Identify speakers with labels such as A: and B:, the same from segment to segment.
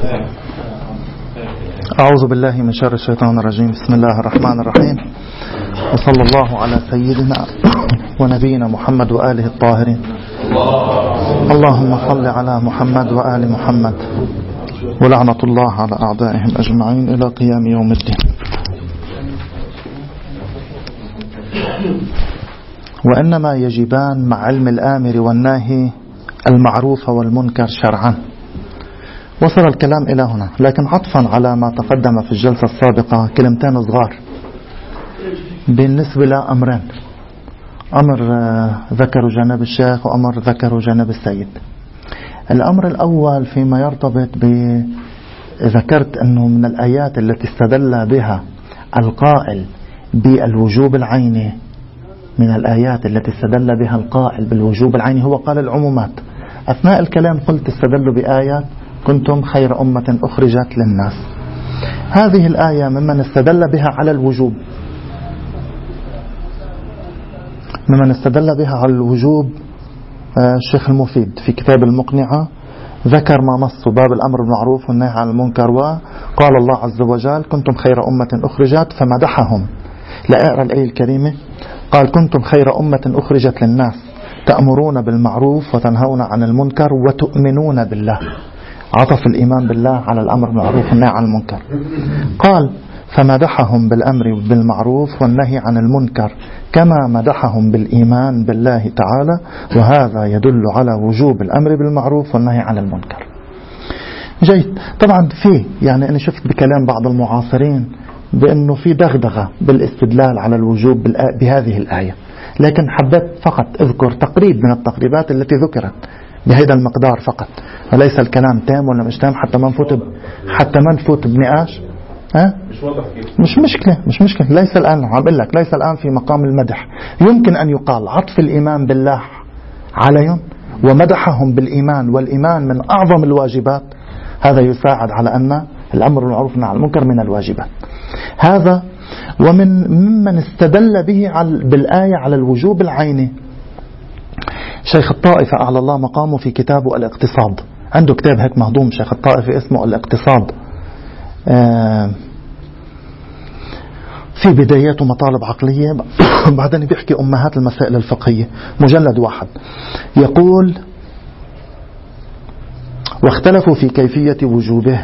A: أعوذ بالله من شر الشيطان الرجيم. بسم الله الرحمن الرحيم، وصلى الله على سيدنا ونبينا محمد وآله الطاهرين. اللهم صل على محمد وآل محمد، ولعنة الله على أعدائهم أجمعين إلى قيام يوم الدين. وإنما يجبان مع علم الآمر والناهي المعروف والمنكر شرعا. وصل الكلام إلى هنا، لكن عطفا على ما تقدم في الجلسة السابقة كلمتين صغار بالنسبة لأمرين. أمر ذكروا جانب الشيخ وأمر ذكروا جانب السيد. الأمر الأول فيما يرتبط ذكرت أنه من الآيات التي استدل بها القائل بالوجوب العيني، من الآيات التي استدل بها القائل بالوجوب العيني هو قال العمومات. أثناء الكلام قلت استدلوا بآية كنتم خير أمة أخرجت للناس. هذه الآية ممن استدل بها على الوجوب، ممن استدل بها على الوجوب الشيخ المفيد في كتاب المقنعة، ذكر ما نص باب الأمر بالمعروف والنهي عن المنكر، وقال الله عز وجل كنتم خير أمة أخرجت فمدحهم. لا أقرأ الآية الكريمة، قال كنتم خير أمة أخرجت للناس تأمرون بالمعروف وتنهون عن المنكر وتؤمنون بالله. عطف الإيمان بالله على الأمر بالمعروف والنهي عن المنكر. قال فمدحهم بالأمر بالمعروف والنهي عن المنكر كما مدحهم بالإيمان بالله تعالى، وهذا يدل على وجوب الأمر بالمعروف والنهي عن المنكر. جيد. طبعا يعني أنا شفت بكلام بعض المعاصرين بأنه في دغدغة بالاستدلال على الوجوب بهذه الآية، لكن حبيت فقط أذكر تقريب من التقريبات التي ذكرت بهذا المقدار فقط، وليس الكلام تام ولا مش تام حتى ما نفوت بنقاش. مش مشكلة. ليس الآن عم أقول لك ليس الآن في مقام المدح. يمكن أن يقال عطف الإيمان بالله عليهم ومدحهم بالإيمان، والإيمان من أعظم الواجبات، هذا يساعد على أن الأمر بالمعروف والنهي عن المنكر من الواجبات. هذا ممن استدل به بالآية على الوجوب العيني شيخ الطائفة أعلى الله مقامه في كتابه الاقتصاد. عنده كتاب هيك مهضوم شيخ الطائفة اسمه الاقتصاد، في بداياته مطالب عقلية بعدين بيحكي أمهات المسائل الفقهية، مجلد واحد. يقول واختلفوا في كيفية وجوب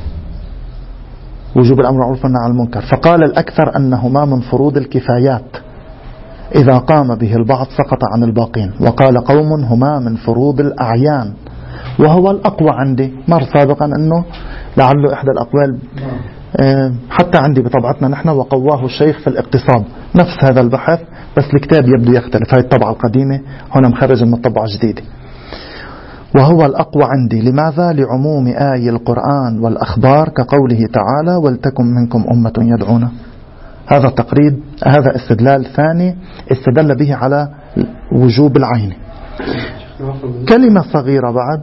A: الأمر بالمعروف والنهي عن المنكر، فقال الأكثر أنهما من فروض الكفايات إذا قام به البعض سقط عن الباقين، وقال قوم هما من فروض الأعيان، وهو الأقوى عندي. مر سابقا أنه لعله إحدى الأقوال حتى عندي بطبعتنا نحن، وقواه الشيخ في الاقتصاد نفس هذا البحث، بس الكتاب يبدو يختلف. هاي الطبعة القديمة، هنا مخرج من طبعة جديدة. وهو الأقوى عندي. لماذا؟ لعموم آي القرآن والأخبار كقوله تعالى ولتكن منكم أمة يدعون. هذا تقريب، هذا استدلال ثاني استدل به على وجوب العين. كلمة صغيرة بعد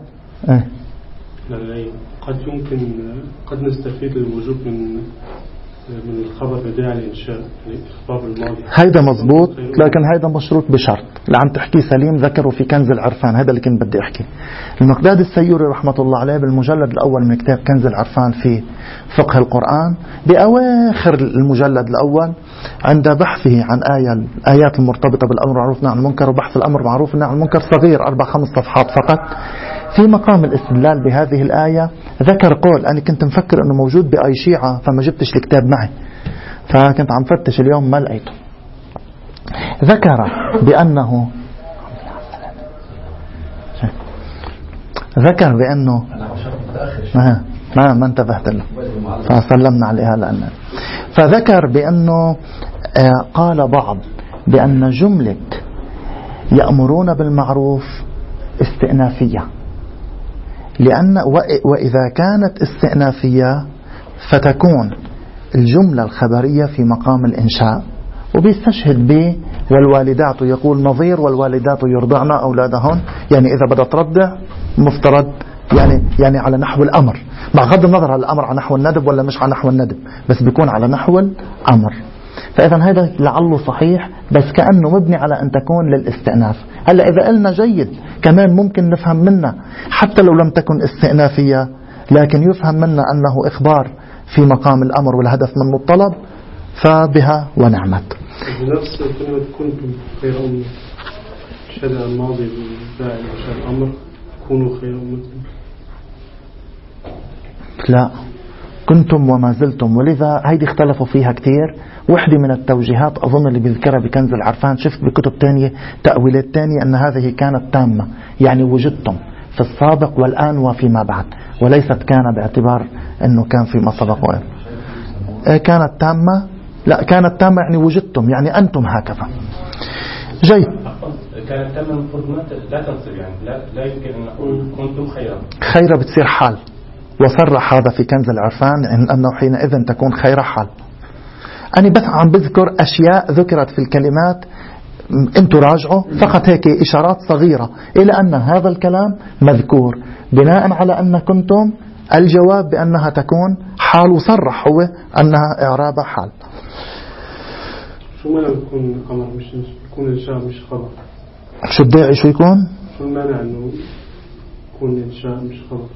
B: قد نستفيد الوجوب من الخبر بداية الإنشاء، يعني إخبار الماضي.
A: هيدا مضبوط، لكن هيدا مشروط بشرط. اللي عم تحكي سليم ذكره في كنز العرفان، هذا اللي كنت بدي أحكي. المقداد السيوري رحمة الله عليه بالمجلد الأول من كتاب كنز العرفان في فقه القرآن، بأواخر المجلد الأول عند بحثه عن الآيات المرتبطة بالأمر بالمعروف والنهي عن المنكر، وبحث الأمر بالمعروف والنهي عن المنكر صغير 4-5 صفحات فقط، في مقام الاستدلال بهذه الآية ذكر قول أنا كنت مفكر أنه موجود بأي شيعة فما جبتش الكتاب معي، فكنت عم فتش اليوم ما لقيته. ذكر بأنه ما انتبهت له فسلمنا عليها لأنه، فذكر بأنه قال بعض بأن جملة يأمرون بالمعروف استئنافية، لأن وإذا كانت استئنافية فتكون الجملة الخبرية في مقام الإنشاء. وبيستشهد به والوالدات، يقول نظير والوالدات يرضعن أولادهن، يعني إذا بدأت ترضع مفترض يعني على نحو الأمر، مع غض النظر على الأمر على نحو الندب ولا مش على نحو الندب، بس بيكون على نحو الأمر. فإذا هذا لعله صحيح، بس كأنه مبني على أن تكون للاستئناف. هلأ إذا قلنا جيد كمان ممكن نفهم منه حتى لو لم تكن استئنافية لكن يفهم منا أنه إخبار في مقام الأمر والهدف منه الطلب، فبها ونعمت.
B: بنفس كلمة كنتم خير أمة، شدع الماضي بالفاعل عشان الأمر كونوا خير أمة.
A: لا، كنتم وما زلتم، ولذا هيدي اختلفوا فيها كتير. وحدة من التوجيهات أظن اللي بيذكرها بكنز العرفان، شفت بكتب تانية تأويلات تانية أن هذه كانت تامة، يعني وجدتم في السابق والآن وفيما بعد، وليست كان باعتبار أنه كان فيما سبق وإن كانت تامة. لا، كانت تامة يعني وجدتم، يعني أنتم هكذا. جيد.
C: كانت تامة المفروض لا تنصب، يعني لا يمكن أن نقول كنتم خيرا.
A: خيرا بتصير حال، وصرح هذا في كنز العرفان أنه حينئذ تكون خير حال. أنا بس عم بذكر أشياء ذكرت في الكلمات، أنتوا راجعوا فقط هيك إشارات صغيرة إلى أن هذا الكلام مذكور بناء على أن كنتم، الجواب بأنها تكون حال، وصرح هو أنها إعراب حال.
B: شو معنى يكون أمر مش يكون إنشاء مش خبر؟
A: شو الداعي شو يكون؟
B: شو المعنى أنه يكون إنشاء مش خبر؟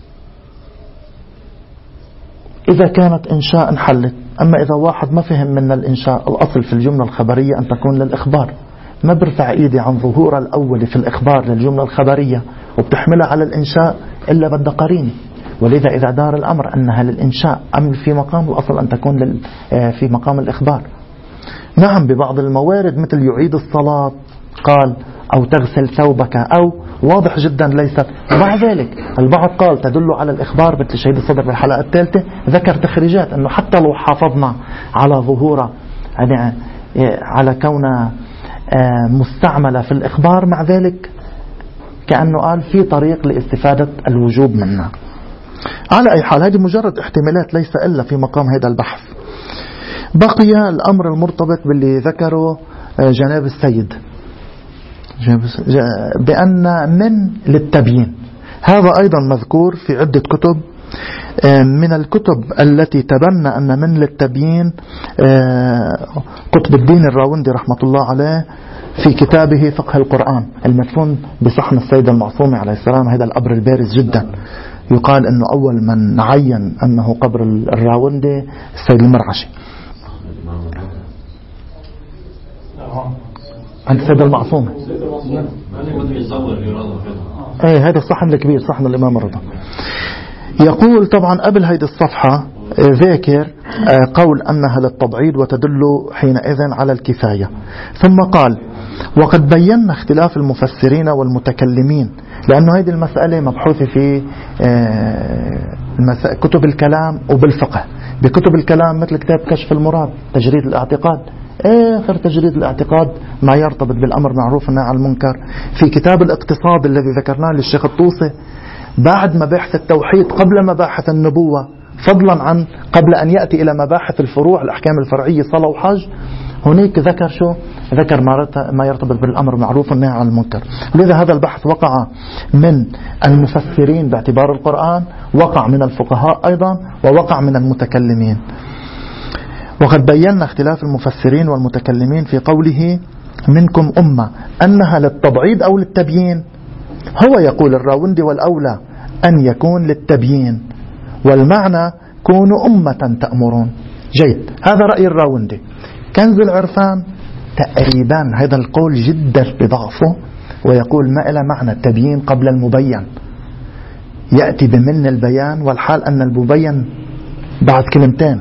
A: إذا كانت إنشاء انحلت. أما إذا واحد ما فهم من الإنشاء، الأصل في الجملة الخبرية أن تكون للإخبار، ما برفع إيدي عن ظهور الأول في الإخبار للجملة الخبرية وبتحملها على الإنشاء إلا بدها قرينة. ولذا إذا دار الأمر أنها للإنشاء أم في مقام الأصل أن تكون في مقام الإخبار. نعم، ببعض الموارد مثل يعيد الصلاة قال أو تغسل ثوبك، أو واضح جدا ليست. ومع ذلك البعض قال تدل على الإخبار، مثل شهيد الصدر بالحلقة الثالثة ذكر تخريجات أنه حتى لو حافظنا على ظهورها يعني على كونها مستعملة في الإخبار، مع ذلك كأنه قال في طريق لاستفادة الوجوب منها. على أي حال هذه مجرد احتمالات، ليس إلا في مقام هذا البحث. بقي الأمر المرتبط باللي ذكره جناب السيد بأن من للتبيين. هذا أيضا مذكور في عدة كتب. من الكتب التي تبنى أن من للتبيين قطب الدين الراوندي رحمة الله عليه في كتابه فقه القرآن المدفون بصحن السيد المعصومي عليه السلام. هذا القبر البارز جدا، يقال أنه أول من عين أنه قبر الراوندي السيد المرعشي عند السيد المعصومي. ايه هذا الصحن الكبير، صحن الإمام الرضا. يقول طبعا قبل هيدي الصفحة ذاكر قول أنها للتبعيض وتدل حينئذ على الكفاية. ثم قال وقد بينا اختلاف المفسرين والمتكلمين، لأنه هذه المسألة مبحوثة في كتب الكلام وبالفقه. بكتب الكلام مثل كتاب كشف المراد، تجريد الاعتقاد، آخر تجريد الاعتقاد ما يرتبط بالأمر معروف والنهي عن المنكر. في كتاب الاقتصاد الذي ذكرناه للشيخ الطوسي، بعد مباحث التوحيد قبل مباحث النبوة، فضلا عن قبل أن يأتي إلى مباحث الفروع الأحكام الفرعية صلاة وحج، هناك ذكر شو؟ ذكر ما يرتبط بالأمر معروف والنهي عن المنكر. لذا هذا البحث وقع من المفسرين باعتبار القرآن، وقع من الفقهاء أيضا، ووقع من المتكلمين. وقد بينا اختلاف المفسرين والمتكلمين في قوله منكم أمة أنها للتبعيض أو للتبيين. هو يقول الراوندي والأولى أن يكون للتبيين، والمعنى كونوا أمة تأمرون. جيد، هذا رأي الراوندي. كنز العرفان تقريبا هذا القول جدا بضعفه، ويقول ما إلى معنى التبيين قبل المبين، يأتي بمن البيان والحال أن المبين بعد كلمتين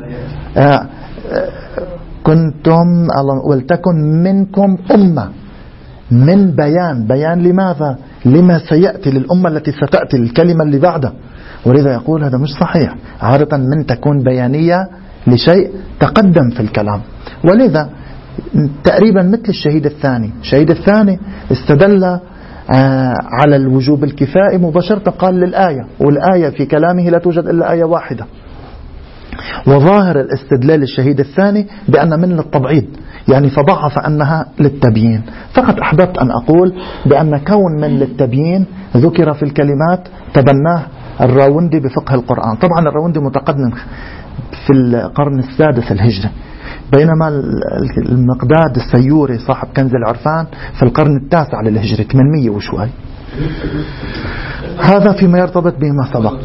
A: كنتم ولتكن منكم أمة، من بيان لماذا؟ لما سيأتي للأمة التي ستأتي الكلمة اللي بعدها. ولذا يقول هذا مش صحيح، عادة من تكون بيانية لشيء تقدم في الكلام. ولذا تقريبا مثل الشهيد الثاني. الشهيد الثاني استدل على الوجوب الكفائي مباشرة، قال للآية، والآية في كلامه لا توجد إلا آية واحدة. وظاهر الاستدلال الشهيد الثاني بأن من للتبعيض، يعني فضعف أنها للتبيين. فقط أحببت أن أقول بأن كون من للتبيين ذكر في الكلمات تبناه الراوندي بفقه القرآن. طبعا الراوندي متقدم في القرن السادس الهجري، بينما المقداد السيوري صاحب كنز العرفان في القرن التاسع للهجرة 800 وشوي. هذا فيما يرتبط بما سبق.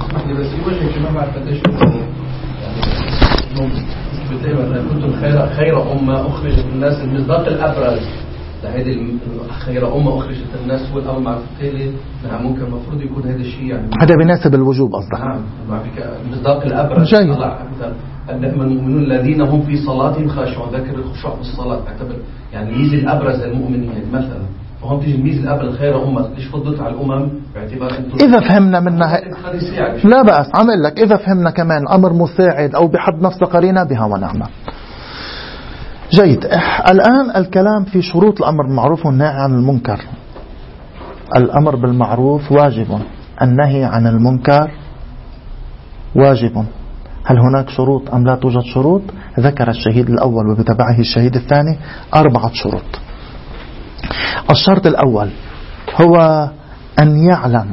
D: كنتم خير أمة أخرجت الناس، المصداق الأبرز لهذه خير أمة أخرجت الناس هو الأمر مع الثالث. نعم ممكن المفروض يكون هذا الشيء يعني
A: هذا بيناسب الوجوب قصدك.
D: نعم المصداق الأبرز
A: جيد.
D: أنما المؤمنون الذين هم في صلاتهم خاشعون، ذكر الخشوع في الصلاة تعتبر يعني الميزة الأبرز للمؤمنين يعني مثلا، فهم تيجي الميزة الأبرز خير أمة ليش فضلت على الأمم باعتبار
A: إذا فهمنا منها لا بأس. عمل لك إذا فهمنا كمان أمر مساعد أو بحد نفس قرينة بها ونعمة. جيد. الآن الكلام في شروط الأمر بالمعروف والنهي عن المنكر. الأمر بالمعروف واجب، النهي عن المنكر واجب. هل هناك شروط أم لا توجد شروط؟ ذكر الشهيد الأول وبتبعه الشهيد الثاني 4 شروط. الشرط الأول هو أن يعلم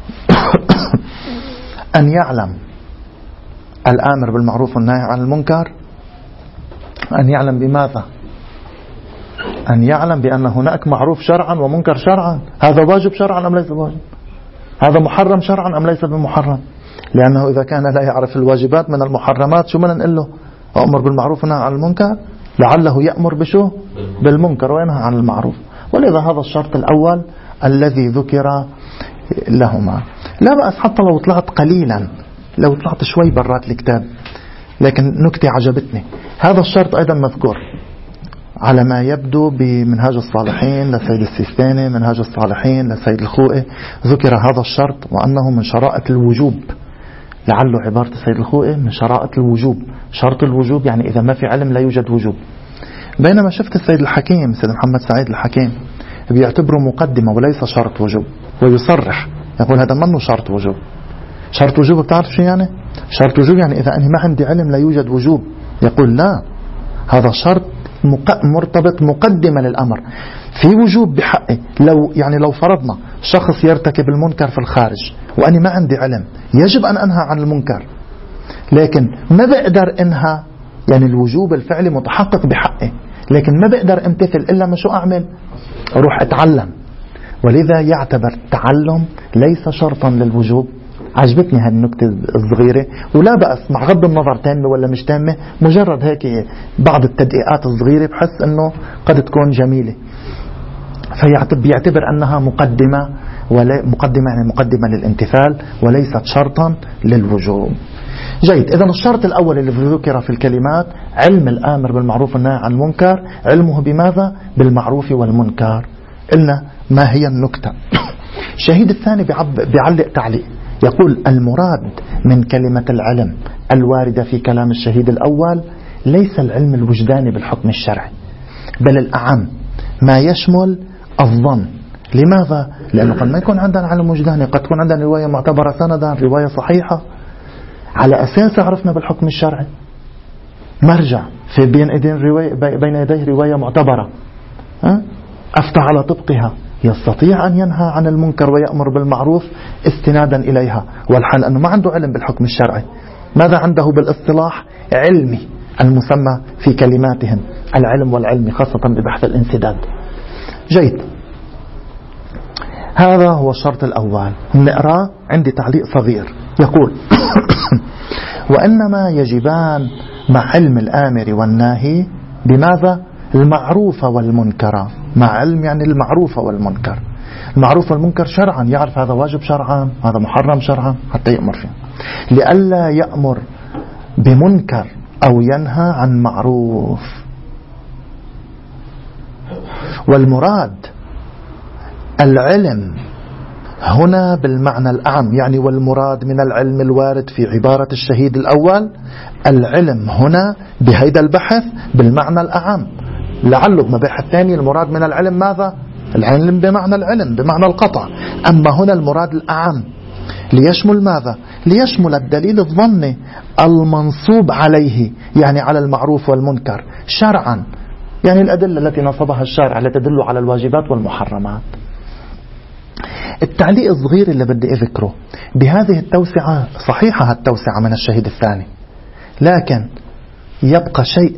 A: أن يعلم الآمر بالمعروف والنهي عن المنكر، أن يعلم بماذا؟ أن يعلم بأن هناك معروف شرعا ومنكر شرعا. هذا واجب شرعا أم ليس واجب؟ هذا محرم شرعا أم ليس بمحرم؟ لأنه إذا كان لا يعرف الواجبات من المحرمات شو بدنا نقول له؟ أمر بالمعروف ونهى عن المنكر، لعله يأمر بشو؟ بالمنكر وينهى عن المعروف. ولذا هذا الشرط الأول الذي ذكر لهما. لا بأس حتى لو طلعت قليلا، لو طلعت شوي برات الكتاب، لكن نكتة عجبتني. هذا الشرط أيضا مذكور على ما يبدو بمنهاج الصالحين لسيد السيستاني، منهاج الصالحين لسيد الخوئي، ذكر هذا الشرط وأنه من شرائط الوجوب. لعله عبارة السيد الخوئي من شرائط الوجوب، شرط الوجوب يعني إذا ما في علم لا يوجد وجوب. بينما شفت السيد الحكيم سيد محمد سعيد الحكيم بيعتبره مقدمة وليس شرط وجوب، ويصرح يقول هذا منه شرط وجوب. شرط وجوب بتعرف شو يعني؟ شرط وجوب يعني إذا أنا ما عندي علم لا يوجد وجوب. يقول لا، هذا شرط مرتبط مقدمة للأمر في وجوب بحقه. لو فرضنا شخص يرتكب المنكر في الخارج وأنا ما عندي علم، يجب أن أنهى عن المنكر، لكن ما بقدر أنهى، يعني الوجوب الفعلي متحقق بحقه، لكن ما بقدر امتثل إلا ما شو أعمل؟ أروح أتعلم. ولذا يعتبر التعلم ليس شرطا للوجوب. عجبتني هالنكتة الصغيرة، ولا بأس مع غض النظر تامة ولا مش تامة، مجرد هيك بعض التدقيقات الصغيرة بحس أنه قد تكون جميلة. فيعتبر أنها مقدمة، يعني مقدمة للامتثال وليست شرطا للوجوب. جيد. إذن الشرط الأول اللي ذكر في الكلمات علم الآمر بالمعروف والنهي عن المنكر. علمه بماذا؟ بالمعروف والمنكر. قلنا ما هي النكتة. الشهيد الثاني بيعلق تعليق يقول المراد من كلمة العلم الواردة في كلام الشهيد الأول ليس العلم الوجداني بالحكم الشرعي، بل الأعم ما يشمل الظن. لماذا؟ لأنه قد ما يكون عندنا علم وجداني، قد تكون عندنا رواية معتبرة سندا، رواية صحيحة على أساس عرفنا بالحكم الشرعي، مرجع في بين يديه رواية معتبرة أفتى على طبقها، يستطيع أن ينهى عن المنكر ويأمر بالمعروف استنادا إليها. والحال أنه ما عنده علم بالحكم الشرعي، ماذا عنده بالاصطلاح؟ علمي المسمى في كلماتهم العلم والعلمي، خاصة ببحث الانسداد. جيد. هذا هو الشرط الأول. نقرأ عندي تعليق صغير يقول وإنما يجبان مع علم الآمر والناهي بماذا؟ المعروف والمنكر. مع علم يعني المعروف والمنكر. المعروف والمنكر شرعا، يعرف هذا واجب شرعا، هذا محرم شرعا حتى يأمر فيه، لئلا يأمر بمنكر أو ينهى عن معروف. والمراد العلم هنا بالمعنى الأعم، يعني والمراد من العلم الوارد في عبارة الشهيد الأول العلم هنا بهيدا البحث بالمعنى الأعم. لعله بمباحث الثاني المراد من العلم ماذا؟ العلم بمعنى العلم بمعنى القطع، أما هنا المراد الأعم ليشمل ماذا؟ ليشمل الدليل الظني المنصوب عليه، يعني على المعروف والمنكر شرعا، يعني الأدلة التي نصبها الشارع التي تدل على الواجبات والمحرمات. التعليق الصغير اللي بدي أذكره بهذه التوسعة، صحيحة التوسعة من الشهيد الثاني، لكن يبقى شيء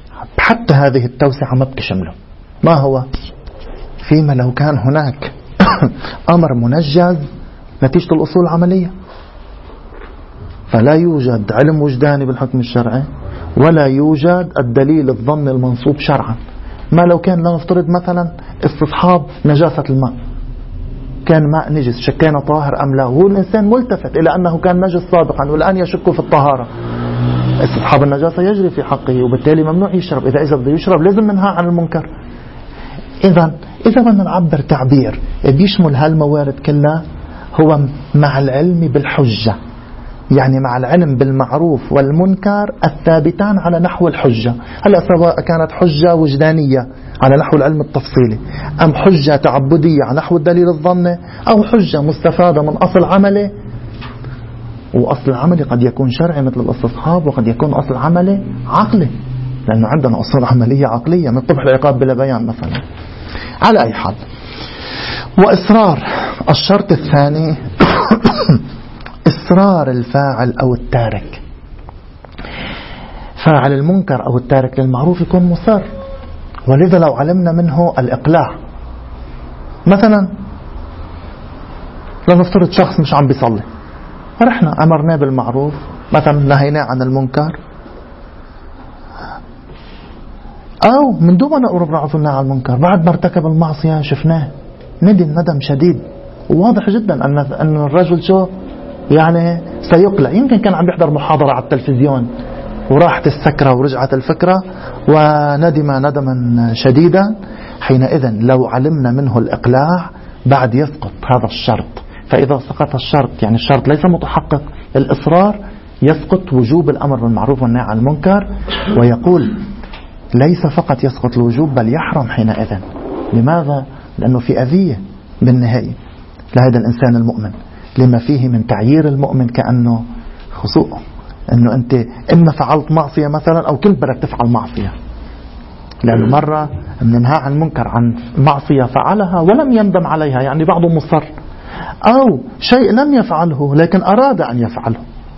A: حتى هذه التوسعة ما بتشمله. ما هو؟ فيما لو كان هناك أمر منجز نتيجة الأصول العملية. فلا يوجد علم وجداني بالحكم الشرعي ولا يوجد الدليل الظني المنصوب شرعا. ما لو كان لنفترض مثلا استصحاب نجاسة الماء، كان ماء نجس شكينا طاهر أم لا، وهو الإنسان ملتفت إلى أنه كان نجس سابقا والآن يشك في الطهارة، استصحاب النجاسة يجري في حقه وبالتالي ممنوع يشرب. إذا بده يشرب لازم منها عن المنكر. إذا بدنا نعبر تعبير بيشمل هالموارد كلها، هو مع العلم بالحجة، يعني مع العلم بالمعروف والمنكر الثابتان على نحو الحجة. هلا سواء كانت حجة وجدانية على نحو العلم التفصيلي، أم حجة تعبدية على نحو الدليل الظني، أو حجة مستفادة من أصل عملي. وأصل عملي قد يكون شرعي مثل الاستصحاب، وقد يكون أصل عملي عقلي، لأنه عندنا أصول عملية عقلية من قبح العقاب بلا بيان مثلا. على أي حال، وإصرار الشرط الثاني إصرار الفاعل أو التارك. فاعل المنكر أو التارك للمعروف يكون مصر، ولذا لو علمنا منه الإقلاع، مثلا لنفترض شخص مش عم بيصلي، فرحنا أمرناه بالمعروف مثلا نهيناه عن المنكر، أو من دون ما نأمر بالمعروف وننهى عن المنكر بعد ما ارتكب المعصية شفناه ندم شديد، وواضح جدا أن الرجل شو يعني سيقلع. يمكن كان عم يحضر محاضرة على التلفزيون وراحت السكرة ورجعت الفكرة وندم ندما شديدا. حينئذ لو علمنا منه الإقلاع بعد يسقط هذا الشرط. فإذا سقط الشرط يعني الشرط ليس متحقق، الإصرار يسقط وجوب الأمر بالمعروف والنهي عن المنكر. ويقول ليس فقط يسقط الوجوب بل يحرم حينئذ. لماذا؟ لأنه في أذية بالنهاية لهذا الإنسان المؤمن، لما فيه من تعيير المؤمن كأنه خصوء، أنه أنت إما فعلت معصية مثلا أو كنت بدك تفعل معصية. لأنه مرة منها عن منكر عن معصية فعلها ولم يندم عليها، يعني بعضه مصر، أو شيء لم يفعله لكن أراد أن يفعله،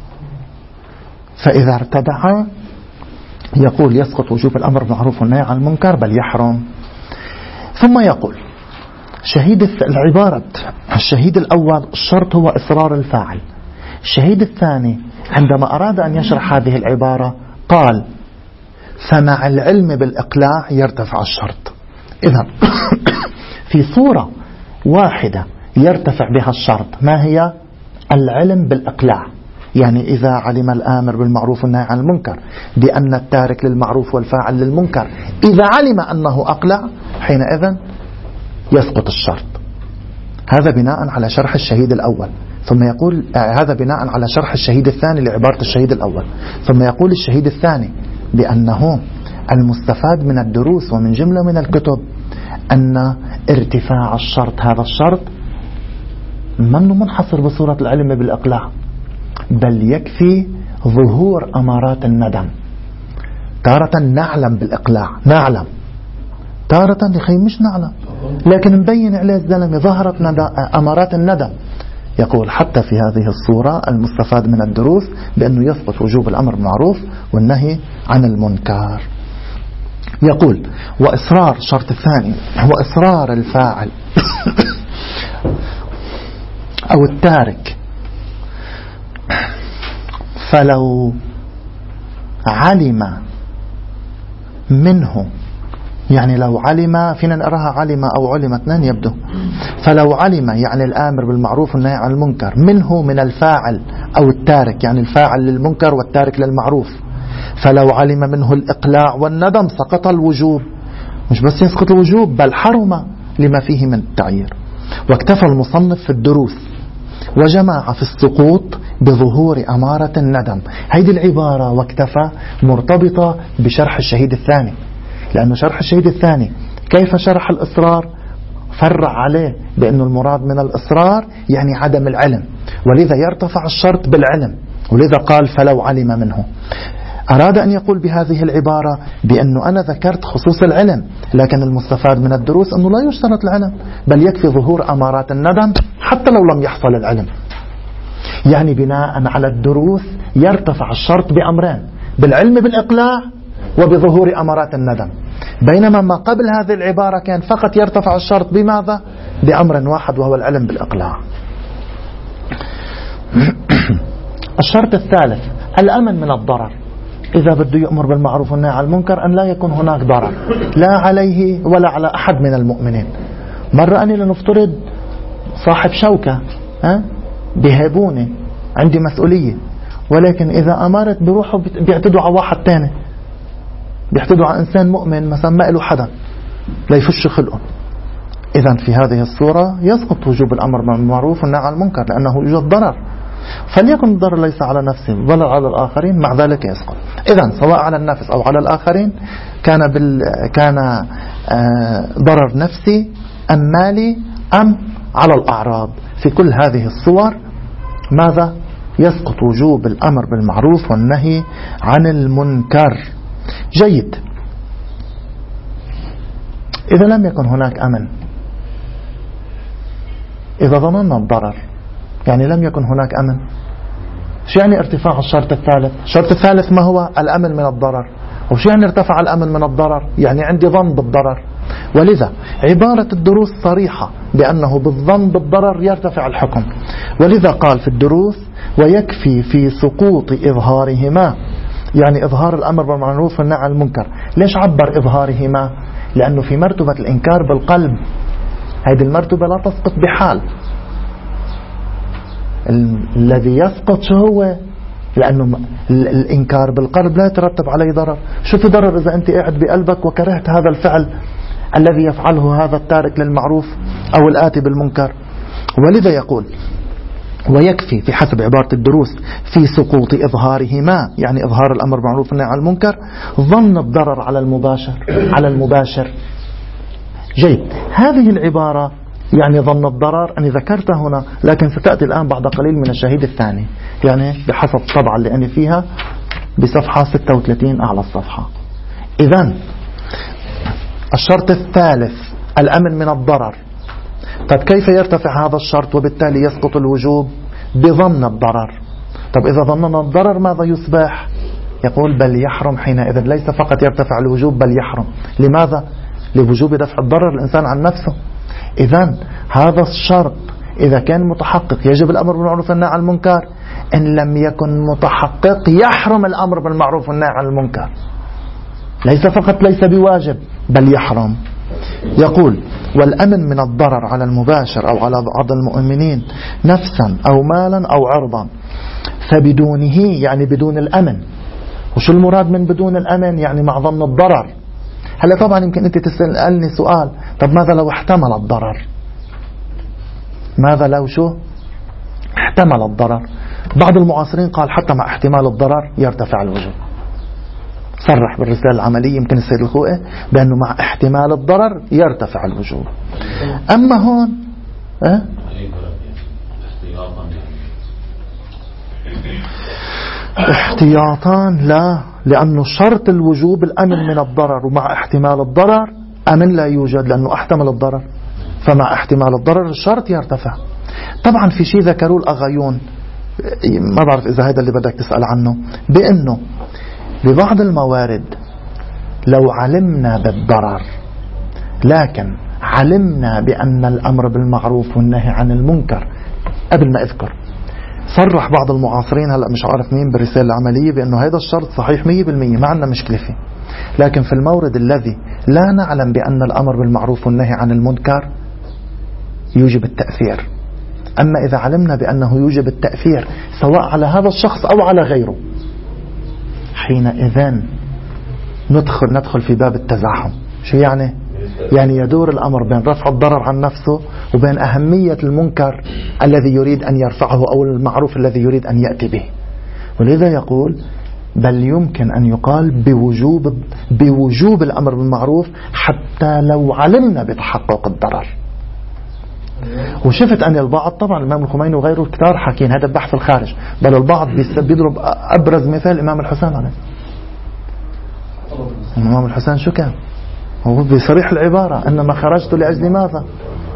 A: فإذا ارتدع يقول يسقط وجوب الأمر بالمعروف والنهي عن المنكر بل يحرم. ثم يقول شهيد العبارة الشهيد الأول الشرط هو إصرار الفاعل. الشهيد الثاني عندما أراد أن يشرح هذه العبارة قال فمع العلم بالإقلاع يرتفع الشرط. إذا في صورة واحدة يرتفع بها الشرط، ما هي؟ العلم بالإقلاع. يعني إذا علم الآمر بالمعروف والنهي عن المنكر بأن التارك للمعروف والفاعل للمنكر إذا علم أنه أقلع حينئذ يسقط الشرط. هذا بناء على شرح الشهيد الأول. ثم يقول هذا بناء على شرح الشهيد الثاني لعبارة الشهيد الأول. ثم يقول الشهيد الثاني بأنه المستفاد من الدروس ومن جملة من الكتب أن ارتفاع الشرط، هذا الشرط منه منحصر بصورة العلم بالإقلاع، بل يكفي ظهور أمارات الندم. تارة نعلم بالإقلاع، نعلم، تارة لخي مش نعلم لكن مبين عليه الزلمة ظهرت أمارات الندم. يقول حتى في هذه الصورة المستفاد من الدروس بأنه يثبت وجوب الأمر بالمعروف والنهي عن المنكر. يقول وإصرار الشرط الثاني هو إصرار الفاعل أو التارك، فلو علم منه، يعني لو علم، فينا نقراها علم أو علم اثنين يبدو، فلو علم يعني الآمر بالمعروف والنهي عن المنكر منه من الفاعل أو التارك، يعني الفاعل للمنكر والتارك للمعروف، فلو علم منه الإقلاع والندم سقط الوجوب. مش بس يسقط الوجوب بل حرم لما فيه من التعيير. واكتفى المصنف في الدروس وجمع في السقوط بظهور أمارة الندم. هذه العبارة واكتفى مرتبطة بشرح الشهيد الثاني، لأنه شرح الشهيد الثاني كيف شرح الإصرار فرع عليه بأن المراد من الإصرار يعني عدم العلم، ولذا يرتفع الشرط بالعلم، ولذا قال فلو علم منه. أراد أن يقول بهذه العبارة بأنه أنا ذكرت خصوص العلم، لكن المستفاد من الدروس أنه لا يشترط العلم بل يكفي ظهور أمارات الندم حتى لو لم يحصل العلم. يعني بناء على الدروس يرتفع الشرط بأمرين، بالعلم بالإقلاع وبظهور أمارات الندم. بينما ما قبل هذه العبارة كان فقط يرتفع الشرط بماذا؟ بأمر واحد وهو العلم بالإقلاع. الشرط الثالث الأمن من الضرر. إذا بده يأمر بالمعروف والنهي عن المنكر أن لا يكون هناك ضرر لا عليه ولا على أحد من المؤمنين. مرة أنا لنفترض صاحب شوكة بيهابوني، عندي مسؤولية، ولكن إذا أمرت بروحه بيعتدوا على واحد تاني، بيعتدوا على إنسان مؤمن مثلا ما له حدا لا يفش خلقه. إذن في هذه الصورة يسقط وجوب الأمر بالمعروف والنهي عن المنكر لأنه يوجد ضرر، فليكن الضرر ليس على نفسه بل على الآخرين، مع ذلك يسقط. إذن سواء على النفس أو على الآخرين كان ضرر نفسي أم مالي أم على الأعراض. في كل هذه الصور ماذا؟ يسقط وجوب الأمر بالمعروف والنهي عن المنكر. جيد. إذا لم يكن هناك أمن، إذا ظننا الضرر يعني لم يكن هناك أمن، شو يعني ارتفاع الشرط الثالث؟ الشرط الثالث ما هو؟ الأمن من الضرر. وشو يعني ارتفع الأمن من الضرر؟ يعني عندي ظن بالضرر. ولذا عبارة الدروس صريحة بأنه بالظن بالضرر يرتفع الحكم. ولذا قال في الدروس ويكفي في سقوط إظهارهما، يعني إظهار الأمر بالمعروف والنهي عن المنكر. ليش عبر إظهارهما؟ لأنه في مرتبة الإنكار بالقلب، هذه المرتبة لا تسقط بحال. الذي يسقط شو هو؟ لأنه الإنكار بالقلب لا يترتب عليه ضرر. شو في ضرر إذا أنت قاعد بقلبك وكرهت هذا الفعل الذي يفعله هذا التارك للمعروف أو الآتي بالمنكر؟ ولذا يقول ويكفي في حسب عبارة الدروس في سقوط إظهارهما، يعني إظهار الأمر بالمعروف والنهي عن المنكر، ظن الضرر على المباشر. جيد. هذه العبارة يعني ظن الضرر أنا ذكرتها هنا، لكن ستأتي الآن بعد قليل من الشهيد الثاني، يعني بحسب الطبعة اللي أنا فيها بصفحة 36 أعلى الصفحة. إذن الشرط الثالث الأمن من الضرر. طب كيف يرتفع هذا الشرط وبالتالي يسقط الوجوب؟ بظن الضرر. طب إذا ظننا الضرر ماذا يصبح؟ يقول بل يحرم حينئذ. ليس فقط يرتفع الوجوب بل يحرم. لماذا؟ لوجوب دفع الضرر الإنسان عن نفسه. إذن هذا الشرط إذا كان متحقق يجب الأمر بالمعروف والنهي عن المنكر، إن لم يكن متحقق يحرم الأمر بالمعروف والنهي عن المنكر. ليس فقط ليس بواجب بل يحرم. يقول والأمن من الضرر على المباشر أو على بعض المؤمنين نفسا أو مالا أو عرضا، فبدونه يعني بدون الأمن. وشو المراد من بدون الأمن؟ يعني مع ظن الضرر. هلا طبعا يمكن أنت تسألني سؤال، طب ماذا لو احتمل الضرر؟ ماذا لو شو احتمل الضرر؟ بعض المعاصرين قال حتى مع احتمال الضرر يرتفع الوجوب. صرح بالرسالة العملية يمكن السيد الخوئي بأنه مع احتمال الضرر يرتفع الوجوب. أما هون احتياطان لا، لأنه شرط الوجوب الأمن من الضرر، ومع احتمال الضرر أمن لا يوجد لأنه احتمل الضرر، فمع احتمال الضرر الشرط يرتفع. طبعا في شيء ذكروه الأغايون، ما بعرف إذا هذا اللي بدك تسأل عنه، بأنه ببعض الموارد لو علمنا بالضرر لكن علمنا بأن الأمر بالمعروف والنهي عن المنكر، قبل ما أذكر صرح بعض المعاصرين هلأ مش عارف مين بالرسالة العملية بأنه هذا الشرط صحيح 100%، ما عندنا مشكلة فيه. لكن في المورد الذي لا نعلم بأن الأمر بالمعروف والنهي عن المنكر يوجب التأثير، أما إذا علمنا بأنه يوجب التأثير سواء على هذا الشخص أو على غيره، حينئذ ندخل في باب التزاحم. شو يعني؟ يعني يدور الأمر بين رفع الضرر عن نفسه وبين أهمية المنكر الذي يريد أن يرفعه أو المعروف الذي يريد أن يأتي به. ولذا يقول بل يمكن أن يقال بوجوب الأمر بالمعروف حتى لو علمنا بتحقق الضرر. وشفت أن البعض، طبعا الإمام الخميني وغيره كتار حكين هذا البحث الخارج، بل البعض بيضرب أبرز مثال الإمام الحسين عليه. الإمام الحسين شو كان؟ هو بصريح العبارة أنما خرجت لأجل ماذا؟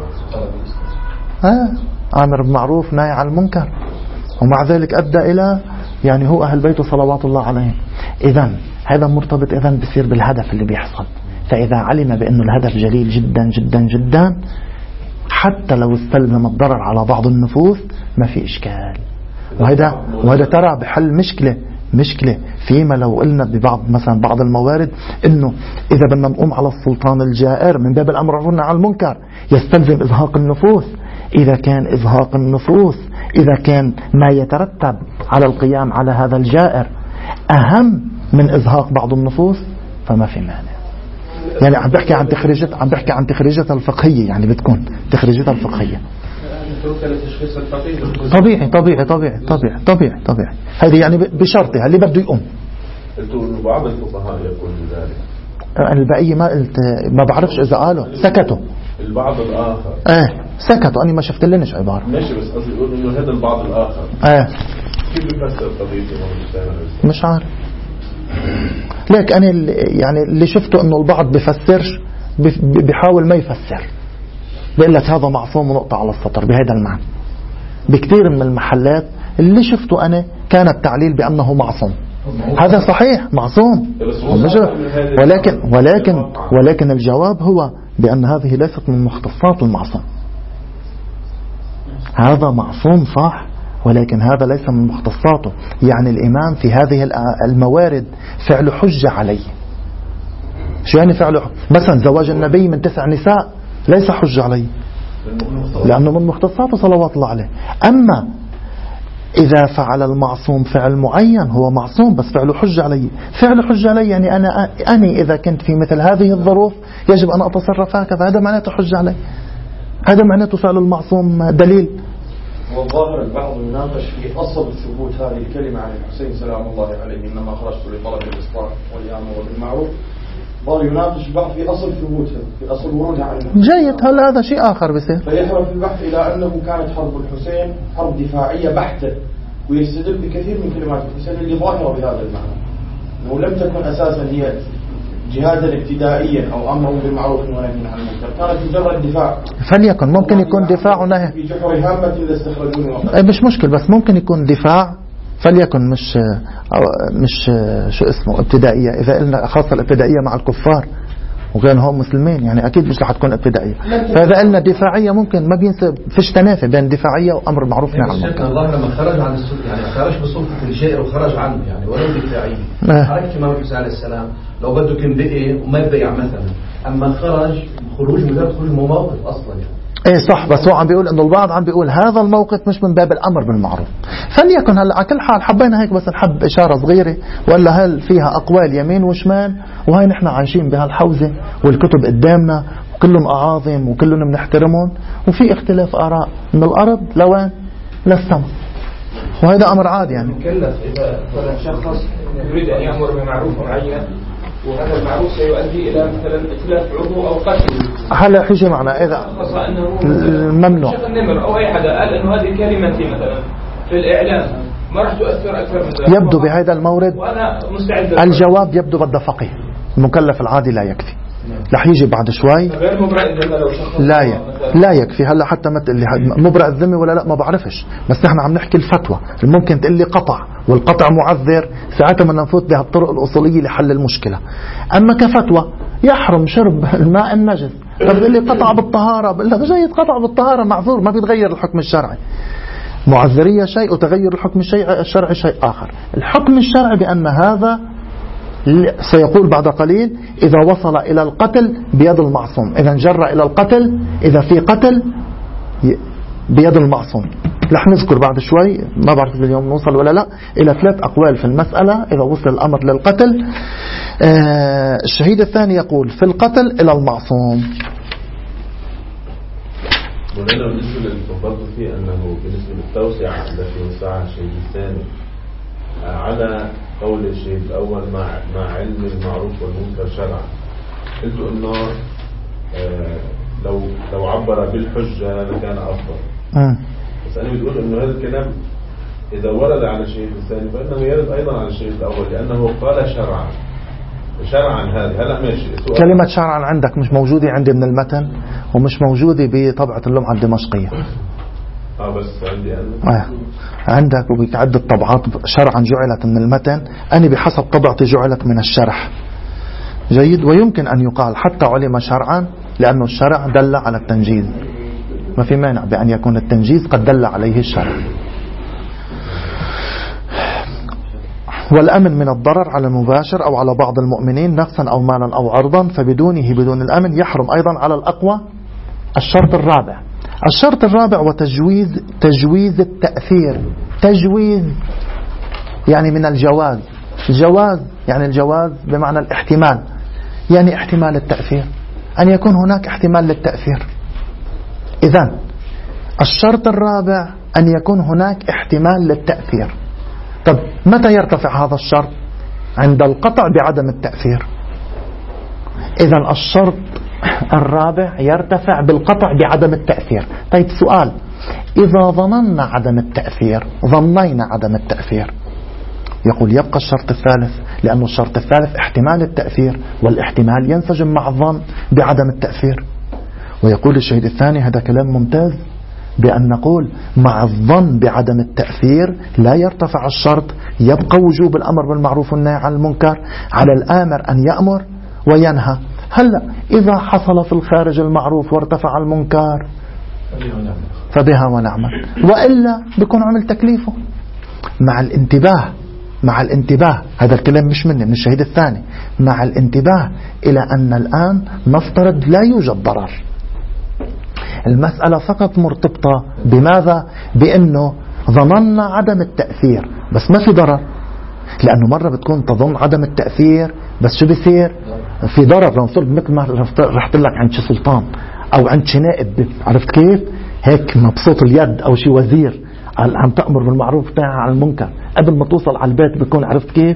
A: آمر بالمعروف نهي عن المنكر، ومع ذلك أدى إلى يعني هو أهل بيته صلوات الله عليهم. إذن هذا مرتبط إذن بصير بالهدف اللي بيحصل، فإذا علم بأنه الهدف جليل جدا جدا جدا حتى لو استلزم الضرر على بعض النفوس ما في إشكال. وهذا ترى بحل مشكلة فيما لو قلنا ببعض مثلا بعض الموارد إنه إذا بدنا نقوم على السلطان الجائر من باب الأمر والنهي عن المنكر يستلزم إزهاق النفوس. إذا كان إزهاق النفوس، إذا كان ما يترتب على القيام على هذا الجائر أهم من إزهاق بعض النفوس فما في مانع. يعني عم بحكي عن تخريجتها الفقهية، يعني بتكون تخريجتها الفقهية. طبيعي هذه يعني بشرطها اللي بده يقوم.
E: قلتوا انه بعض الفقهاء يقول ذلك،
A: البقية ما بعرفش إذا قالوا سكتوا.
E: البعض الآخر
A: سكتوا، أنا ما شفت لناش عبارة.
E: ماشي، بس قصدي يقول إنه هذا البعض الآخر كيف بيفسر قضية
A: مش عارف. لك أنا يعني اللي شفته إنه البعض بيفسرش، بيحاول ما يفسر، بيقول لك هذا معصوم ونقطة على السطر بهذا المعنى. بكثير من المحلات اللي شفته أنا كان التعليل بأنه معصوم. هذا صحيح معصوم، ولكن الجواب هو بأن هذه ليست من مختصات المعصوم. هذا معصوم صح، ولكن هذا ليس من مختصاته. يعني الإمام في هذه الموارد فعل حجة عليه. شو يعني فعله؟ مثلا زواج النبي من 9 نساء ليس حجة عليه لأنه من مختصاته صلوات الله عليه. أما إذا فعل المعصوم فعل معين هو معصوم بس فعله حجة علي. فعل حجة علي يعني أنا إذا كنت في مثل هذه الظروف يجب أن أتصرف هكذا، هذا معناته حجة علي، هذا معناته فعل المعصوم دليل.
F: والظاهر البعض يناقش في أصل ثبوت هذه الكلمة عن الحسين سلام الله عليه إنما خرجت لطلب الإصلاح والأمر بالمعروف. ظاهر يناقش بعض في أصل ثبوتها، في أصل ورودها عن الحسين.
A: جيد، هلا هذا شيء آخر بصير.
F: فيحرف البحث إلى أنه كانت حرب الحسين حرب دفاعية بحتة، ويستدل بكثير من كلمات الحسين اللي ظاهرة بهذا المعنى، أنه لم تكن أساسا هي جهادا ابتدائيا أو أمر بالمعروف ونهي عن المنكر، كانت مجرد دفاع.
A: فليكن ممكن يكون دفاع ونهي
F: في جحر هامة إذا استخرجوني
A: مش مشكل، بس ممكن يكون دفاع فليكن مش شو اسمه ابتدائية. إذا قلنا خاصة الابتدائية مع الكفار وكان هم مسلمين يعني أكيد مش رح تكون ابتدائية. فإذا قلنا دفاعية ممكن ما بينسب فيش تنافي بين دفاعية وأمر معروف نهي عن المنكر.
D: الله لما خرج عن السلطة يعني خرج بسلطة الجائر وخرج عنه يعني ولو دفاعية. حركة الإمام الحسين عليه السلام لو بده كان بقي وما يبيع مثلا، أما خروج مجرد خروج موقف أصلا يعني.
A: ايه صح، بس هو عم بيقول انه البعض عم بيقول هذا الموقف مش من باب الامر بالمعروف. فليكن هلا على كل حال حبينا هيك بس نحب اشاره صغيره، ولا هل فيها اقوال يمين وشمال، وهي نحن عايشين بهالحوزه والكتب قدامنا وكلهم اعاظم وكلهم بنحترمهم، وفي اختلاف اراء من الارض لوين للسماء، وهذا امر عادي يعني.
G: مكلف اذا شخص يريد ان يامر بمعروف معين وهذا المعروف سيؤدي إلى مثلا إتلاف عضو أو قتل.
A: هلا حيجي معنا إذا الممنوع
G: شيخ النمر أو أي حدا قال إنه هذه كلمتي مثلا في الإعلام ما راح تؤثر أكثر من ذلك.
A: يبدو بهذا المورد
G: وأنا مستعد.
A: الجواب يبدو بده فقيه، المكلف العادي لا يكفي. رح يجي بعد شوي.
G: غير مبرئ الذمة لو شخص
A: لا يكفي. هلا حتى ما تقول لي مبرئ الذمة ولا لا ما بعرفش، بس نحن عم نحكي الفتوى. ممكن تقول لي قطع، والقطع معذر، ساعتها بدنا نفوت بهالطرق الأصولية لحل المشكلة. أما كفتوى يحرم شرب الماء النجس، بتقول لي قطع بالطهارة، بقول لك جيد قطع بالطهارة معذور، ما بيتغير الحكم الشرعي. معذرية شيء وتغير الحكم الشرعي شيء آخر. الحكم الشرعي بأن هذا سيقول بعد قليل إذا وصل إلى القتل بيد المعصوم، إذا جر إلى القتل، إذا في قتل بيد المعصوم. رح نذكر بعد شوي، ما بعرف اليوم نوصل ولا لا، إلى 3 أقوال في المسألة إذا وصل الأمر للقتل. الشهيد الثاني يقول في القتل إلى المعصوم.
E: ولنا بالنسبة للتفضل فيه أنه بالنسبة للتوسعة التي وسعها الشهيد الثاني على قول الشيء الأول مع علم المعروف والمنكر شرعا، قلت إنه لو عبر بالحجة لكان أفضل. بس أنا بتقول إنه هذا الكلام إذا ورد على الشيء الثاني فإنه يرد أيضا على الشيء الأول، لأنه قال شرعا هذه. هلا ماشي،
A: كلمة شرعا عندك مش موجودة عندي من المتن ومش موجودة بطبعة اللمعة الدمشقية.
E: بس عندي أنا
A: عندك وبعدة طبعات شرعا جعلت من المتن، أنا بحسب طبعتي جعلت من الشرح. جيد. ويمكن أن يقال حتى علم شرعا لأن الشرع دل على التنجيز، ما في مانع بأن يكون التنجيز قد دل عليه الشرع. والأمن من الضرر على المباشر أو على بعض المؤمنين نفسا أو مالا أو عرضا، فبدونه بدون الأمن يحرم أيضا على الأقوى. الشرط الرابع، الشرط الرابع وتجويز التأثير. تجويز يعني من الجواز، الجواز يعني الجواز بمعنى الاحتمال، يعني احتمال التأثير، أن يكون هناك احتمال للتأثير. إذن الشرط الرابع أن يكون هناك احتمال للتأثير. طب متى يرتفع هذا الشرط؟ عند القطع بعدم التأثير. إذن الشرط الرابع يرتفع بالقطع بعدم التأثير. طيب سؤال، إذا ظننا عدم التأثير، ظنينا عدم التأثير، يقول يبقى الشرط الثالث، لأن الشرط الثالث احتمال التأثير، والاحتمال ينسجم مع الظن بعدم التأثير. ويقول الشهيد الثاني، هذا كلام ممتاز، بأن نقول مع الظن بعدم التأثير لا يرتفع الشرط، يبقى وجوب الأمر بالمعروف والنهي عن المنكر على الآمر أن يأمر وينهى. هلا إذا حصل في الخارج المعروف وارتفع المنكر فبها ونعمت، وإلا بيكون عمل تكليفه. مع الانتباه، هذا الكلام مش مني، من الشهيد الثاني، مع الانتباه إلى أن الآن نفترض لا يوجد ضرر. المسألة فقط مرتبطة بماذا؟ بأنه ظننا عدم التأثير بس ما في ضرر. لأنه مرة بتكون تظن عدم التأثير بس شو بيصير؟ في ضرر. لو نصرت مثل ما رحت لك عند شي سلطان أو عند شي نائب، عرفت كيف؟ هيك مبسوط اليد أو شي وزير عم تأمر بالمعروف وتنهى عن المنكر، قبل ما توصل على البيت بيكون عرفت كيف؟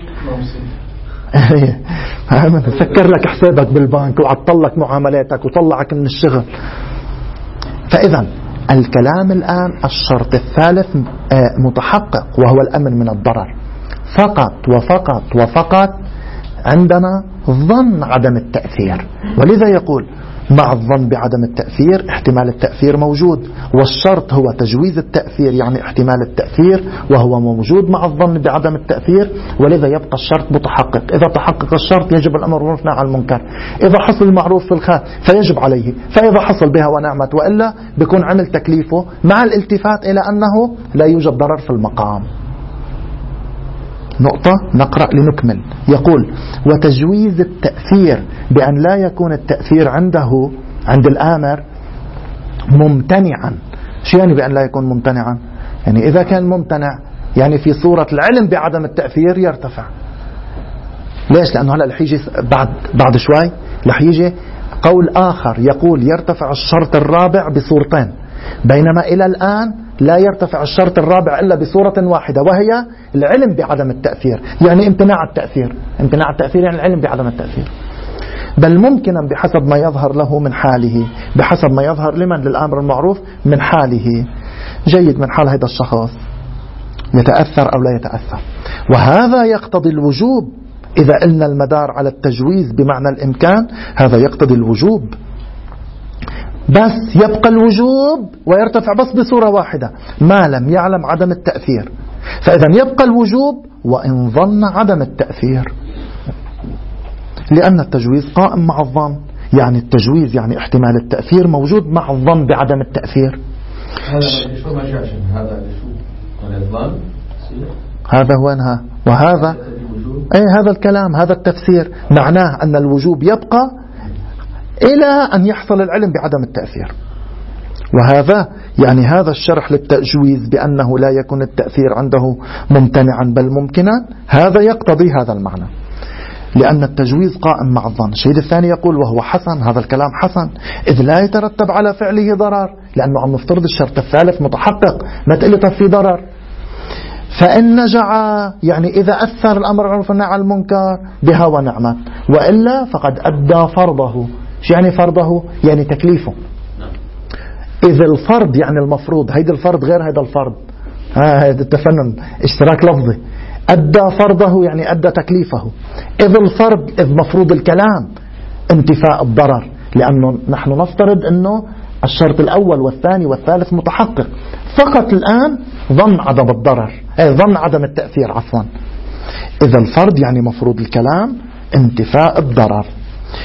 A: سكر لك حسابك بالبنك وعطل لك معاملاتك وطلعك من الشغل. فإذا الكلام الآن الشرط الثالث متحقق وهو الأمن من الضرر، فقط وفقط وفقط عندنا ظن عدم التأثير. ولذا يقول مع الظن بعدم التأثير احتمال التأثير موجود، والشرط هو تجويز التأثير يعني احتمال التأثير، وهو موجود مع الظن بعدم التأثير، ولذا يبقى الشرط متحقق. إذا تحقق الشرط يجب الأمر بالمعروف والنهي عن المنكر، إذا حصل المعروف في الخير فيجب عليه، فإذا حصل بها ونعمت، وإلا بيكون عمل تكليفه مع الالتفات إلى أنه لا يوجد ضرر في المقام. نقطة نقرأ لنكمل. يقول وتجويز التأثير بأن لا يكون التأثير عنده عند الآمر ممتنعا. شو يعني بأن لا يكون ممتنعا؟ يعني إذا كان ممتنع يعني في صورة العلم بعدم التأثير يرتفع. ليش؟ لأنه هلأ رح يجي بعد شوي رح يجي قول آخر يقول يرتفع الشرط الرابع بصورتين، بينما إلى الآن لا يرتفع الشرط الرابع إلا بصورة واحدة، وهي العلم بعدم التأثير. يعني امتناع التأثير، امتناع التأثير يعني العلم بعدم التأثير، بل ممكنا بحسب ما يظهر له من حاله، بحسب ما يظهر لمن للأمر المعروف من حاله. جيد، من حال هذا الشخص يتأثر أو لا يتأثر. وهذا يقتضي الوجوب. إذا قلنا المدار على التجويز بمعنى الإمكان، هذا يقتضي الوجوب، بس يبقى الوجوب ويرتفع بس بصورة واحدة ما لم يعلم عدم التأثير. فإذا يبقى الوجوب وإن ظن عدم التأثير، لأن التجويز قائم مع الظن. يعني التجويز يعني احتمال التأثير موجود مع الظن بعدم التأثير. هذا هو انها، وهذا أي هذا الكلام، هذا التفسير معناه أن الوجوب يبقى إلى أن يحصل العلم بعدم التأثير. وهذا يعني هذا الشرح للتجويز بأنه لا يكون التأثير عنده ممتنعا بل ممكنا، هذا يقتضي هذا المعنى، لأن التجويز قائم مع الظن. الشهيد الثاني يقول وهو حسن، هذا الكلام حسن، إذ لا يترتب على فعله ضرر، لأنه عم نفترض الشرط الثالث متحقق، ما تقلي طب في ضرر. فإن نجع يعني إذا أثر الأمر بالمعروف والنهي عن المنكر بها ونعمت، وإلا فقد أدى فرضه. شو يعني فرضه؟ يعني تكليفه. إذا الفرض يعني المفروض، هيدا الفرض غير هيدا الفرض، هذا التفنن اشتراك لفظي. أدى فرضه يعني أدى تكليفه. إذا الفرض إذ مفروض الكلام انتفاء الضرر، لأنه نحن نفترض أنه الشرط الأول والثاني والثالث متحقق، فقط الآن ظن عدم الضرر، ظن عدم التأثير عفوا. إذا الفرض يعني مفروض الكلام انتفاء الضرر.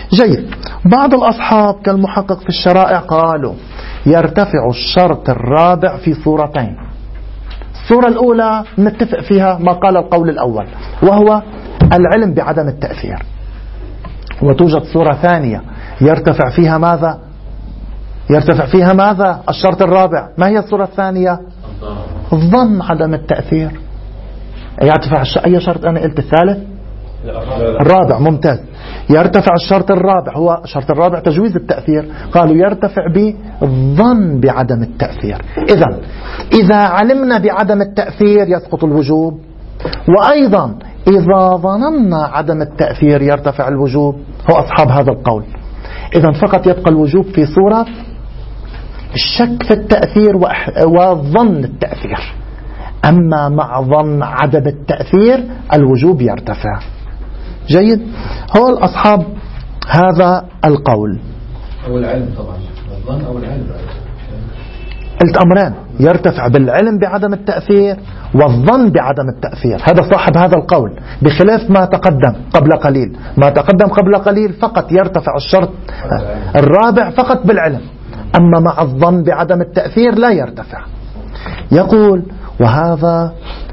A: جيد. بعض الأصحاب كالمحقق في الشرائع قالوا يرتفع الشرط الرابع في صورتين. الصورة الأولى نتفق فيها ما قال القول الأول وهو العلم بعدم التأثير، وتوجد صورة ثانية يرتفع فيها ماذا؟ يرتفع فيها ماذا؟ الشرط الرابع. ما هي الصورة الثانية؟ الظن عدم التأثير. يرتفع أي شرط؟ أنا قلت الثالث الرابع. ممتاز. يرتفع الشرط الرابع، هو الشرط الرابع تجويز التأثير، قالوا يرتفع بالظن بعدم التأثير. إذا علمنا بعدم التأثير يسقط الوجوب، وأيضا إذا ظننا عدم التأثير يرتفع الوجوب. هو أصحاب هذا القول. إذن فقط يبقى الوجوب في صورة الشك في التأثير وظن التأثير، أما مع ظن عدم التأثير الوجوب يرتفع. جيد. هو الأصحاب هذا القول.
D: أو العلم طبعا، الظن أو العلم.
A: قلت أمرين، يرتفع بالعلم بعدم التأثير والظن بعدم التأثير. هذا صاحب هذا القول، بخلاف ما تقدم قبل قليل. ما تقدم قبل قليل فقط يرتفع الشرط الرابع فقط بالعلم، أما مع الظن بعدم التأثير لا يرتفع. يقول وهذا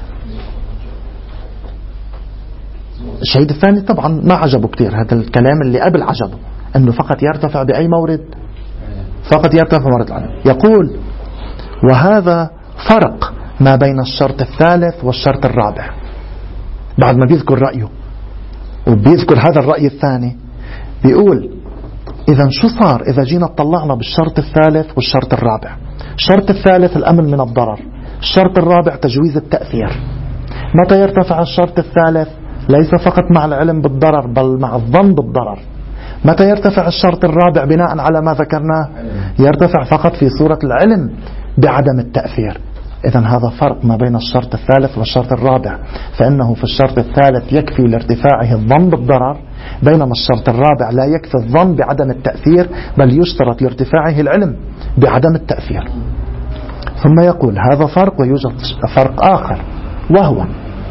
A: الشهيد الثاني طبعا ما عجبه كتير هذا الكلام، اللي قبل عجبه أنه فقط يرتفع بأي مورد؟ فقط يرتفع مورد العلم. يقول وهذا فرق ما بين الشرط الثالث والشرط الرابع. بعد ما بيذكر رأيه وبيذكر هذا الرأي الثاني بيقول إذا شو صار إذا جينا اطلعنا بالشرط الثالث والشرط الرابع؟ الشرط الثالث الأمن من الضرر، الشرط الرابع تجويز التأثير. متى يرتفع الشرط الثالث؟ ليس فقط مع العلم بالضرر بل مع الظن بالضرر. متى يرتفع الشرط الرابع بناء على ما ذكرناه؟ يرتفع فقط في صورة العلم بعدم التأثير. إذن هذا فرق ما بين الشرط الثالث والشرط الرابع، فإنه في الشرط الثالث يكفي لارتفاعه الظن بالضرر، بينما الشرط الرابع لا يكفي الظن بعدم التأثير بل يشترط لارتفاعه العلم بعدم التأثير. ثم يقول هذا فرق، ويوجد فرق آخر وهو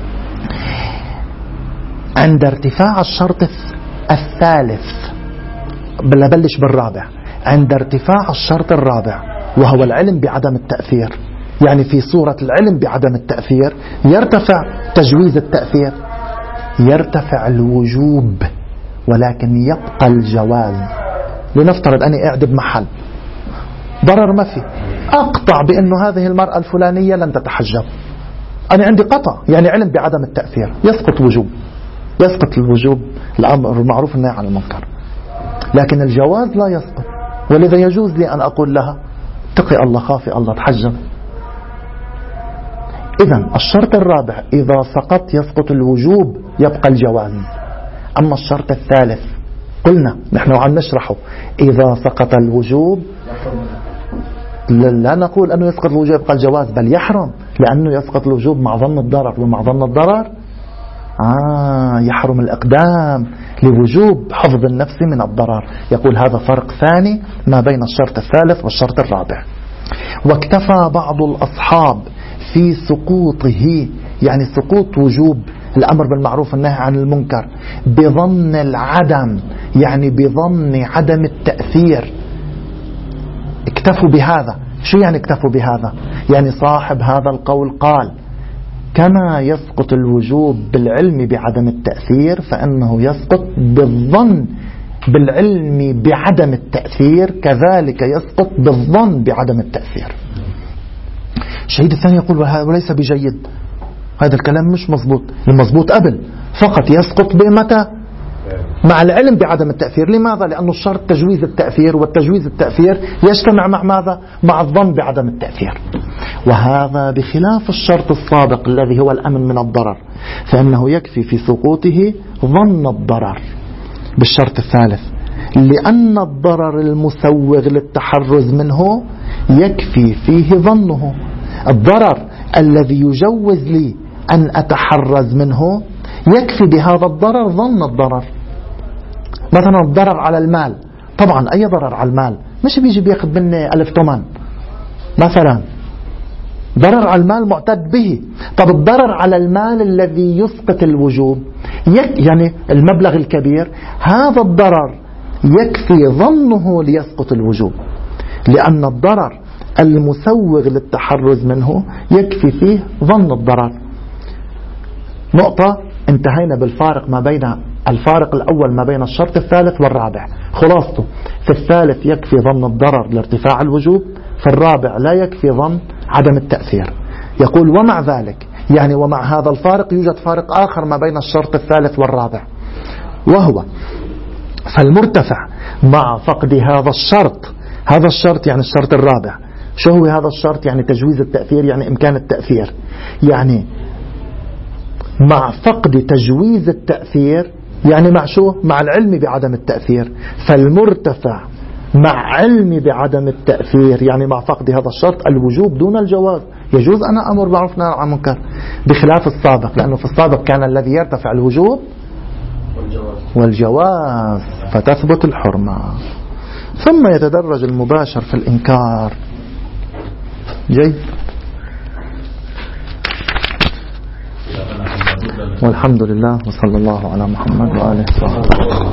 A: عند ارتفاع الشرط الثالث. بلش بالرابع. عند ارتفاع الشرط الرابع وهو العلم بعدم التأثير، يعني في صورة العلم بعدم التأثير يرتفع تجويز التأثير، يرتفع الوجوب ولكن يبقى الجواز. لنفترض أني قاعد بمحل ضرر ما فيه، أقطع بأنه هذه المرأة الفلانية لن تتحجب، أنا عندي قطع يعني علم بعدم التأثير، يسقط وجوب، يسقط الوجوب الأمر المعروف والنهي عن المنكر، لكن الجواز لا يسقط. ولذا يجوز لي أن أقول لها اتقي الله خافي الله تحجب. إذن الشرط الرابع إذا سقط يسقط الوجوب يبقى الجواز. أما الشرط الثالث قلنا نحن عم نشرحه إذا سقط الوجوب لا نقول أنه يسقط الوجوب يبقى الجواز بل يحرم، لأنه يسقط الوجوب مع ظن الضرر، ومع ظن الضرر يحرم الإقدام لوجوب حفظ النفس من الضرر. يقول هذا فرق ثاني ما بين الشرط الثالث والشرط الرابع. واكتفى بعض الأصحاب في سقوطه، يعني سقوط وجوب الأمر بالمعروف والنهي عن المنكر، بظن العدم، يعني بظن عدم التأثير. اكتفوا بهذا. شو يعني اكتفوا بهذا؟ يعني صاحب هذا القول قال كما يسقط الوجوب بالعلم بعدم التأثير فإنه يسقط بالظن بالعلم بعدم التأثير، كذلك يسقط بالظن بعدم التأثير. الشهيد الثاني يقول وليس بجيد، هذا الكلام مش مضبوط. المضبوط قبل فقط يسقط بمتى؟ مع العلم بعدم التأثير. لماذا؟ لأنه الشرط تجويز التأثير، والتجويز التأثير يجتمع مع ماذا؟ مع الظن بعدم التأثير. وهذا بخلاف الشرط السابق الذي هو الأمن من الضرر، فإنه يكفي في سقوطه ظن الضرر بالشرط الثالث، لأن الضرر المسوغ للتحرز منه يكفي فيه ظنه. الضرر الذي يجوز لي أن أتحرز منه يكفي بهذا الضرر ظن الضرر. مثلا الضرر على المال، طبعا أي ضرر على المال مش بيجي بياخد مني 1000 تومن مثلا، ضرر على المال معتد به. طب الضرر على المال الذي يسقط الوجوب يعني المبلغ الكبير، هذا الضرر يكفي ظنه ليسقط الوجوب، لأن الضرر المسوغ للتحرز منه يكفي فيه ظن الضرر. نقطة، انتهينا بالفارق ما بين الفارق الأول ما بين الشرط الثالث والرابع. خلاصته في الثالث يكفي ظن الضرر لارتفاع الوجوب، في الرابع لا يكفي ظن عدم التأثير. يقول ومع ذلك، يعني ومع هذا الفارق يوجد فارق آخر ما بين الشرط الثالث والرابع، وهو فالمرتفع مع فقد هذا الشرط. هذا الشرط يعني الشرط الرابع. شو هو هذا الشرط؟ يعني تجويز التأثير، يعني إمكان التأثير. يعني مع فقد تجويز التأثير، يعني مع شو؟ مع العلم بعدم التأثير. فالمرتفع مع علم بعدم التأثير، يعني مع فقد هذا الشرط، الوجوب دون الجواز. يجوز أنا أمر بالمعروف ونهى عن المنكر، بخلاف السابق، لأنه في السابق كان الذي يرتفع الوجوب والجواز، فتثبت الحرمة. ثم يتدرج المباشر في الإنكار. جيد، والحمد لله، وصلى الله على محمد وآله وصحبه.